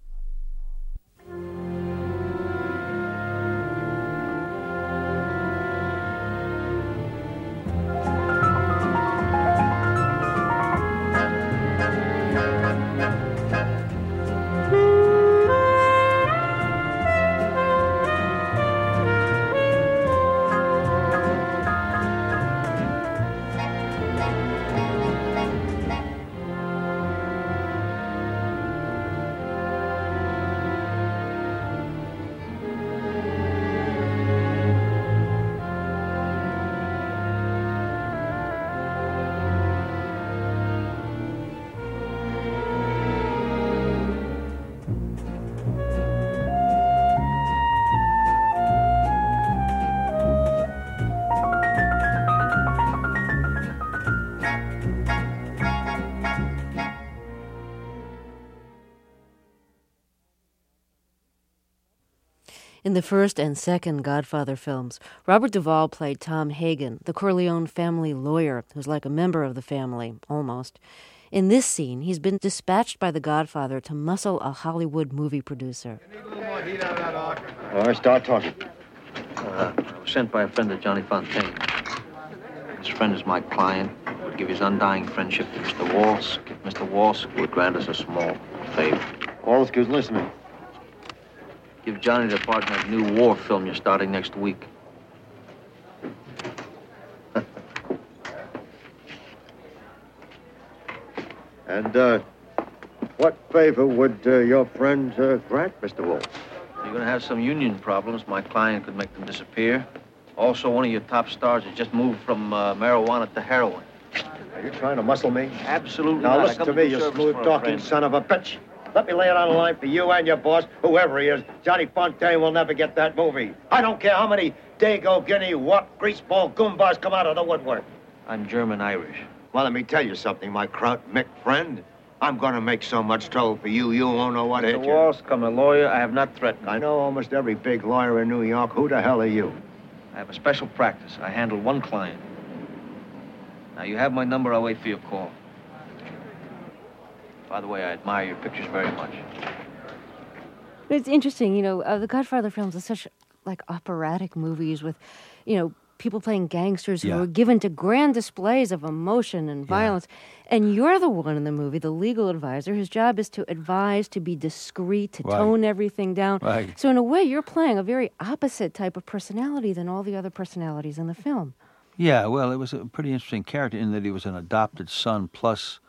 In the first and second Godfather films, Robert Duvall played Tom Hagen, the Corleone family lawyer who's like a member of the family, almost. In this scene, he's been dispatched by the Godfather to muscle a Hollywood movie producer. All right, start talking. I was sent by a friend of Johnny Fontaine. His friend is my client. Would give his undying friendship to Mr. Walsh. Mr. Walsh would grant us a small favor. Walsh, listen to me. Give Johnny the part in that new war film you're starting next week. And, what favor would your friend grant, Mr. Walsh? You're going to have some union problems. My client could make them disappear. Also, one of your top stars has just moved from marijuana to heroin. Are you trying to muscle me? Absolutely now, not. Listen to me, you smooth-talking son of a bitch. Let me lay it on the line for you and your boss, whoever he is. Johnny Fontaine will never get that movie. I don't care how many Dago, Guinea, what greaseball goombas come out of the woodwork. I'm German-Irish. Well, let me tell you something, my Kraut Mick friend. I'm going to make so much trouble for you, you won't know what hit you. Mr. Walsh, I'm a lawyer. I have not threatened. I know almost every big lawyer in New York. Who the hell are you? I have a special practice. I handle one client. Now, you have my number. I'll wait for your call. By the way, I admire your pictures very much. It's interesting, the Godfather films are such, operatic movies with, people playing gangsters who are given to grand displays of emotion and violence. And you're the one in the movie, the legal advisor. His job is to advise, to be discreet, to tone everything down. Right. So in a way, you're playing a very opposite type of personality than all the other personalities in the film. Yeah, well, it was a pretty interesting character in that he was an adopted son plus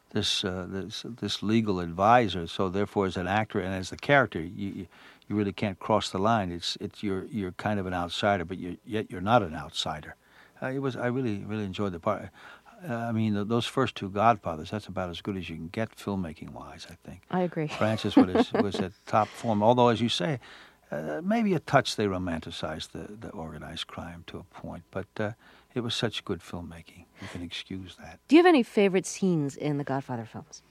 this legal advisor. So therefore, as an actor and as the character, you really can't cross the line. You're kind of an outsider, but yet you're not an outsider. I really enjoyed the part. Those first two Godfathers, that's about as good as you can get filmmaking-wise, I think. I agree. Francis was at top form, although, as you say, maybe a touch they romanticized the organized crime to a point, but it was such good filmmaking. You can excuse that. Do you have any favorite scenes in the Godfather films?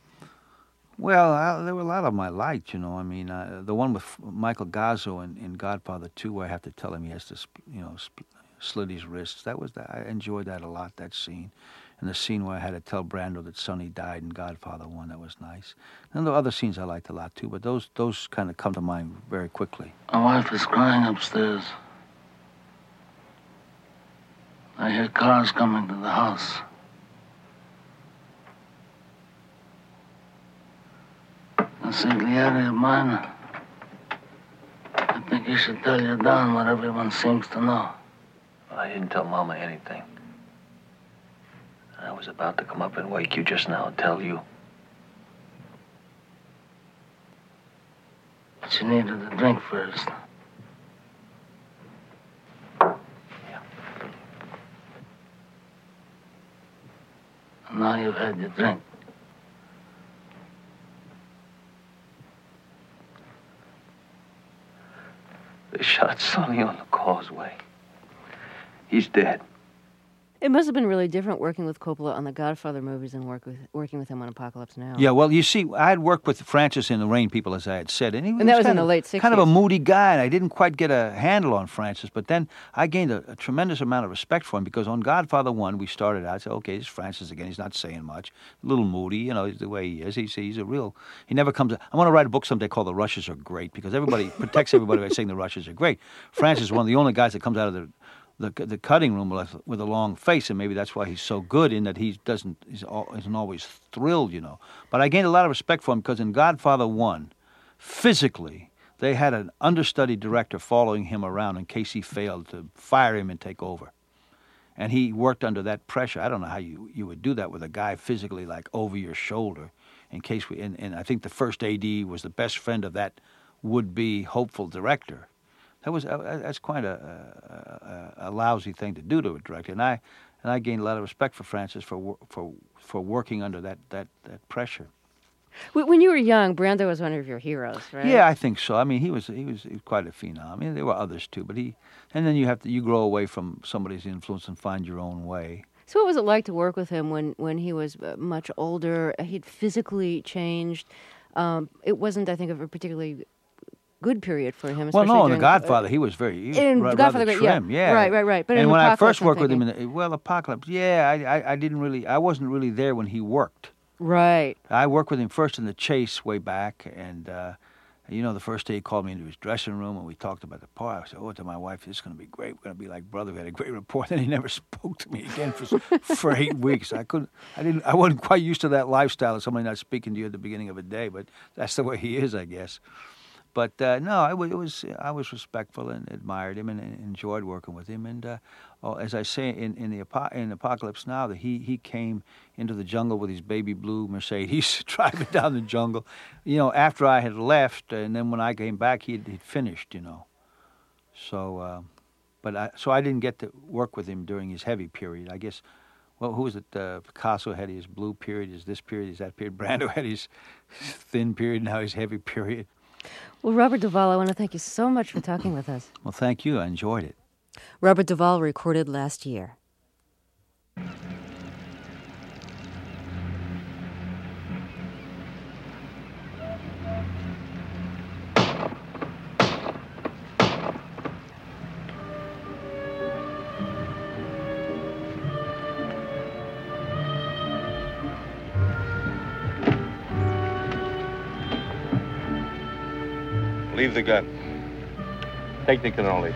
Well, there were a lot of them I liked, the one with Michael Gazzo in Godfather 2 where I have to tell him he has to, slit his wrists. I enjoyed that a lot, that scene. And the scene where I had to tell Brando that Sonny died in Godfather 1, that was nice. And there were other scenes I liked a lot, too, but those kind of come to mind very quickly. My wife is crying upstairs. I hear cars coming to the house. Consigliere of mine, I think you should tell your Don what everyone seems to know. I didn't tell Mama anything. was about to come up and wake you just now and tell you. But you needed a drink first. Yeah. And now you've had your drink. They shot Sonny on the causeway. He's dead. It must have been really different working with Coppola on the Godfather movies and working with him on Apocalypse Now. Yeah, well, you see, I had worked with Francis in The Rain People, as I had said, and that was in the late 60s. Kind of a moody guy, and I didn't quite get a handle on Francis, but then I gained a tremendous amount of respect for him, because on Godfather 1, we started out, I said, okay, this is Francis again, he's not saying much, a little moody, you know, the way he is. He's a real, he never comes, I want to write a book someday called The Rushes Are Great, because everybody protects everybody by saying the Rushes are great. Francis is one of the only guys that comes out of the cutting room with a long face, and maybe that's why he's so good, in that he isn't always thrilled, you know. But I gained a lot of respect for him, because in Godfather 1, physically, they had an understudy director following him around in case he failed, to fire him and take over. And he worked under that pressure. I don't know how you would do that with a guy physically like over your shoulder, in case and I think the first AD was the best friend of that would-be hopeful director. That's quite a lousy thing to do to a director, and I gained a lot of respect for Francis for working under that pressure. When you were young, Brando was one of your heroes, right? Yeah, I think so. I mean, he was quite a phenom. I mean, there were others too, but and then you grow away from somebody's influence and find your own way. So what was it like to work with him when he was much older? He'd physically changed. It wasn't, I think, of a particularly good period for him. Well, no, in The Godfather, he was rather trim. Yeah. Right. But and when I first worked with him Apocalypse, I wasn't really there when he worked. Right. I worked with him first in The Chase way back, and the first day he called me into his dressing room and we talked about the part. I said, to my wife, this is going to be great. We're going to be like brother. We had a great rapport. Then he never spoke to me again for 8 weeks. I wasn't quite used to that lifestyle of somebody not speaking to you at the beginning of a day, but that's the way he is, I guess. But I was respectful and admired him and enjoyed working with him. And as I say in Apocalypse Now, that he came into the jungle with his baby blue Mercedes, driving down the jungle, after I had left, and then when I came back, he'd finished, So, so I didn't get to work with him during his heavy period. I guess. Well, who was it? Picasso had his blue period. Is this period? Is that period? Brando had his thin period. Now his heavy period. Well, Robert Duvall, I want to thank you so much for talking with us. Well, thank you. I enjoyed it. Robert Duvall recorded last year. Leave the gun. Take the cannoli.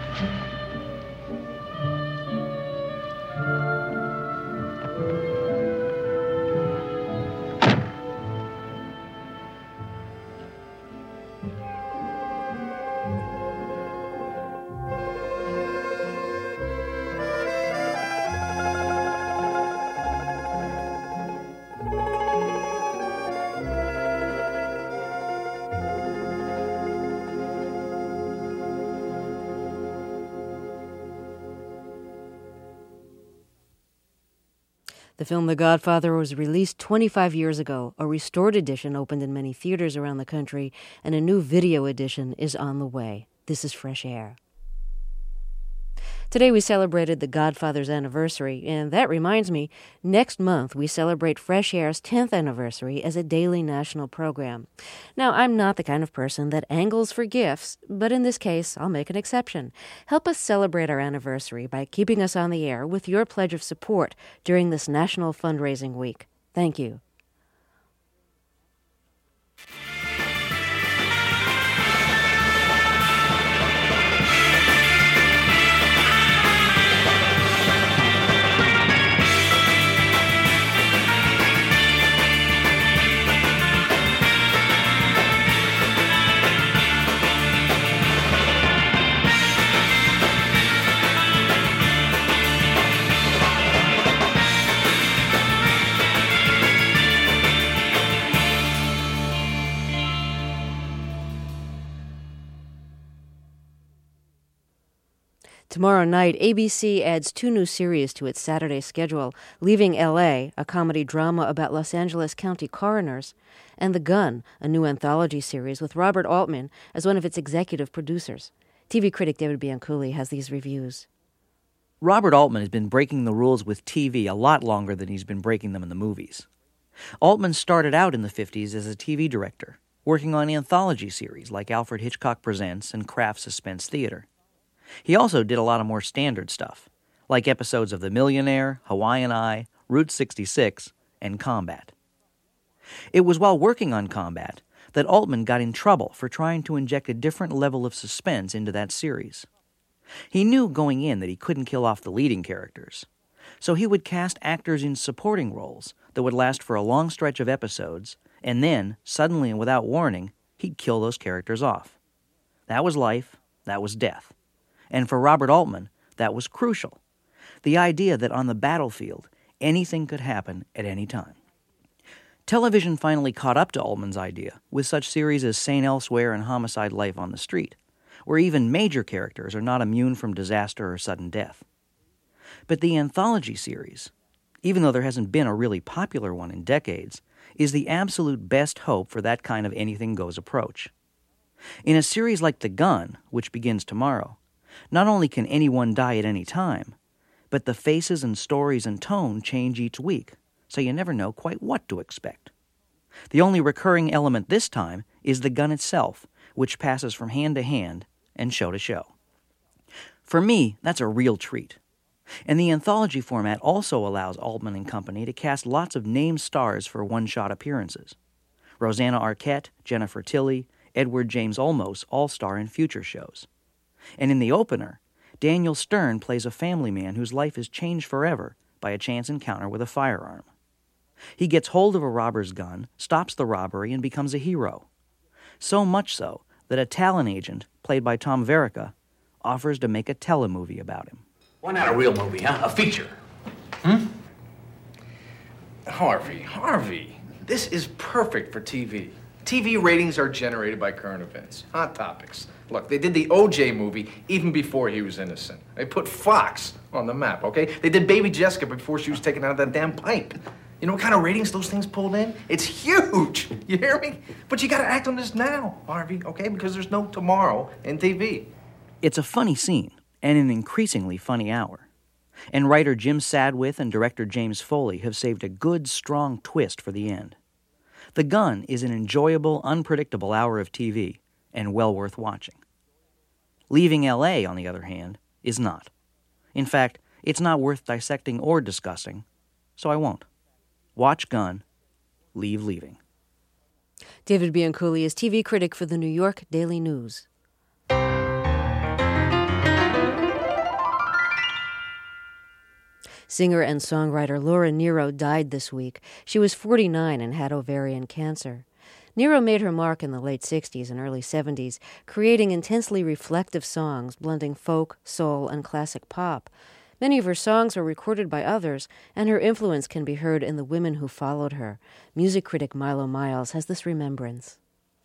The film The Godfather was released 25 years ago. A restored edition opened in many theaters around the country, and a new video edition is on the way. This is Fresh Air. Today we celebrated The Godfather's anniversary, and that reminds me, next month we celebrate Fresh Air's 10th anniversary as a daily national program. Now, I'm not the kind of person that angles for gifts, but in this case, I'll make an exception. Help us celebrate our anniversary by keeping us on the air with your pledge of support during this National Fundraising Week. Thank you. Tomorrow night, ABC adds 2 new series to its Saturday schedule, Leaving L.A., a comedy drama about Los Angeles County coroners, and The Gun, a new anthology series with Robert Altman as one of its executive producers. TV critic David Bianculli has these reviews. Robert Altman has been breaking the rules with TV a lot longer than he's been breaking them in the movies. Altman started out in the 50s as a TV director, working on anthology series like Alfred Hitchcock Presents and Kraft Suspense Theater. He also did a lot of more standard stuff, like episodes of The Millionaire, Hawaiian Eye, Route 66, and Combat. It was while working on Combat that Altman got in trouble for trying to inject a different level of suspense into that series. He knew going in that he couldn't kill off the leading characters, so he would cast actors in supporting roles that would last for a long stretch of episodes, and then, suddenly and without warning, he'd kill those characters off. That was life, that was death. And for Robert Altman, that was crucial. The idea that on the battlefield, anything could happen at any time. Television finally caught up to Altman's idea with such series as St. Elsewhere and Homicide: Life on the Street, where even major characters are not immune from disaster or sudden death. But the anthology series, even though there hasn't been a really popular one in decades, is the absolute best hope for that kind of anything-goes approach. In a series like The Gun, which begins tomorrow, not only can anyone die at any time, but the faces and stories and tone change each week, so you never know quite what to expect. The only recurring element this time is the gun itself, which passes from hand to hand and show to show. For me, that's a real treat. And the anthology format also allows Altman and company to cast lots of named stars for one-shot appearances. Rosanna Arquette, Jennifer Tilly, Edward James Olmos all star in future shows. And in the opener, Daniel Stern plays a family man whose life is changed forever by a chance encounter with a firearm. He gets hold of a robber's gun, stops the robbery, and becomes a hero. So much so that a talent agent, played by Tom Verica, offers to make a telemovie about him. Why not a real movie, huh? A feature. Harvey, this is perfect for TV. TV ratings are generated by current events, hot topics. Look, they did the O.J. movie even before he was innocent. They put Fox on the map, okay? They did Baby Jessica before she was taken out of that damn pipe. You know what kind of ratings those things pulled in? It's huge, you hear me? But you gotta act on this now, Harvey, okay? Because there's no tomorrow in TV. It's a funny scene, and an increasingly funny hour. And writer Jim Sadwith and director James Foley have saved a good, strong twist for the end. The Gun is an enjoyable, unpredictable hour of TV, and well worth watching. Leaving L.A., on the other hand, is not. In fact, it's not worth dissecting or discussing, so I won't. Watch Gun, leave Leaving. David Bianculli is TV critic for the New York Daily News. Singer and songwriter Laura Nyro died this week. She was 49 and had ovarian cancer. Nyro made her mark in the late 60s and early 70s, creating intensely reflective songs, blending folk, soul, and classic pop. Many of her songs were recorded by others, and her influence can be heard in the women who followed her. Music critic Milo Miles has this remembrance.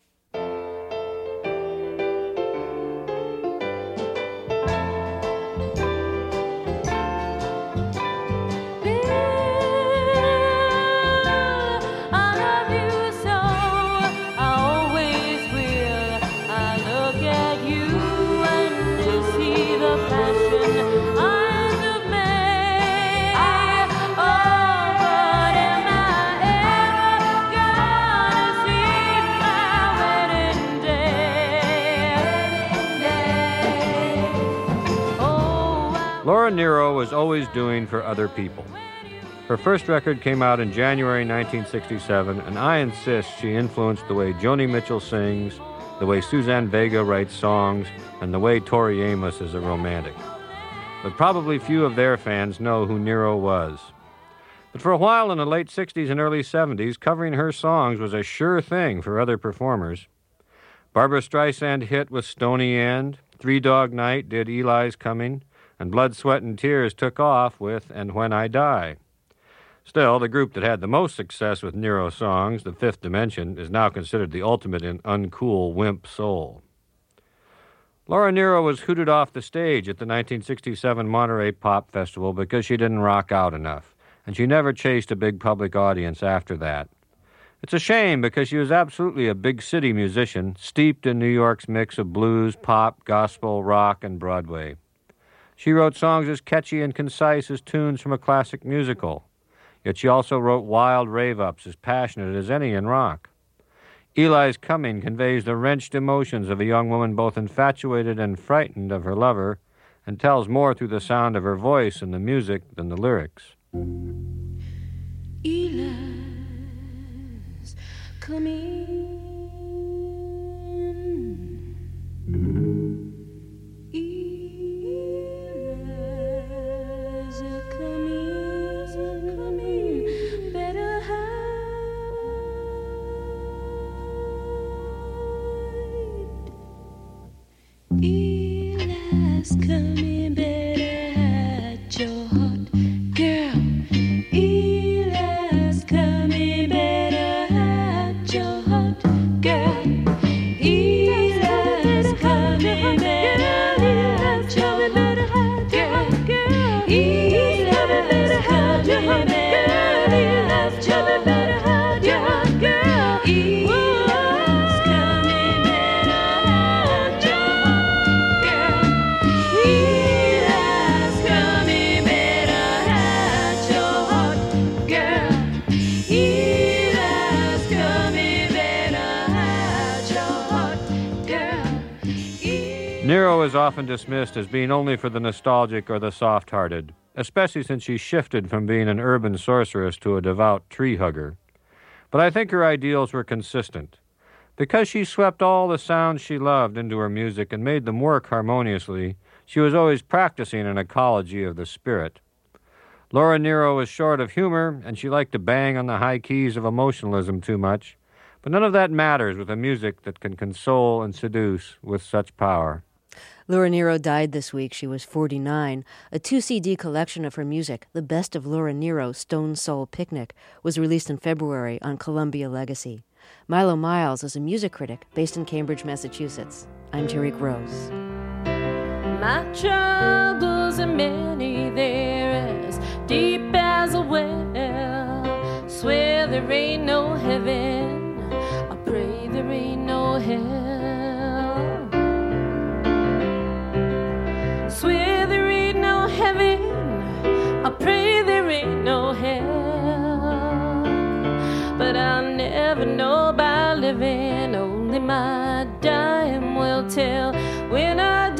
Laura Nyro was always doing for other people. Her first record came out in January 1967, and I insist she influenced the way Joni Mitchell sings, the way Suzanne Vega writes songs, and the way Tori Amos is a romantic. But probably few of their fans know who Nyro was. But for a while in the late 60s and early 70s, covering her songs was a sure thing for other performers. Barbra Streisand hit with Stony End, Three Dog Night did Eli's Coming, and Blood, Sweat, and Tears took off with And When I Die. Still, the group that had the most success with Nyro songs, The Fifth Dimension, is now considered the ultimate in uncool wimp soul. Laura Nyro was hooted off the stage at the 1967 Monterey Pop Festival because she didn't rock out enough, and she never chased a big public audience after that. It's a shame because she was absolutely a big city musician, steeped in New York's mix of blues, pop, gospel, rock, and Broadway. She wrote songs as catchy and concise as tunes from a classic musical, yet she also wrote wild rave-ups as passionate as any in rock. Eli's Coming conveys the wrenched emotions of a young woman both infatuated and frightened of her lover, and tells more through the sound of her voice and the music than the lyrics. Eli's coming. Eli's coming. Better hide. Eli's coming, better hide your heart, girl. Eli's coming, better hide your heart, girl. Eli's coming, better hide your heart, girl. Eli's coming, better hide your heart, girl. Nyro is often dismissed as being only for the nostalgic or the soft-hearted, especially since she shifted from being an urban sorceress to a devout tree-hugger. But I think her ideals were consistent. Because she swept all the sounds she loved into her music and made them work harmoniously, she was always practicing an ecology of the spirit. Laura Nyro was short of humor, and she liked to bang on the high keys of emotionalism too much, but none of that matters with a music that can console and seduce with such power. Laura Nyro died this week. She was 49. A 2-CD collection of her music, The Best of Laura Nyro, Stone Soul Picnic, was released in February on Columbia Legacy. Milo Miles is a music critic based in Cambridge, Massachusetts. I'm Tariq Rose. My troubles are many, they're as deep as a well. Swear there ain't no heaven, I pray there ain't no hell. Swear there ain't no heaven, I pray there ain't no hell. But I'll never know by living, only my dying will tell. When I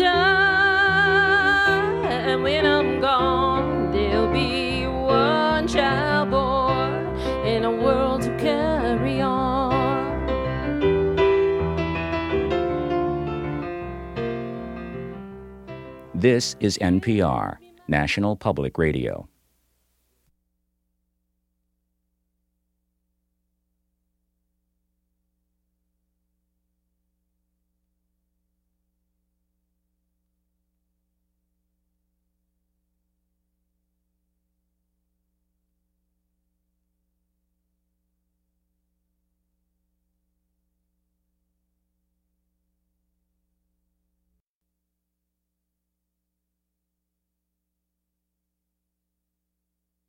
die and when I'm gone, there'll be one child born in a world to carry on. This is NPR, National Public Radio.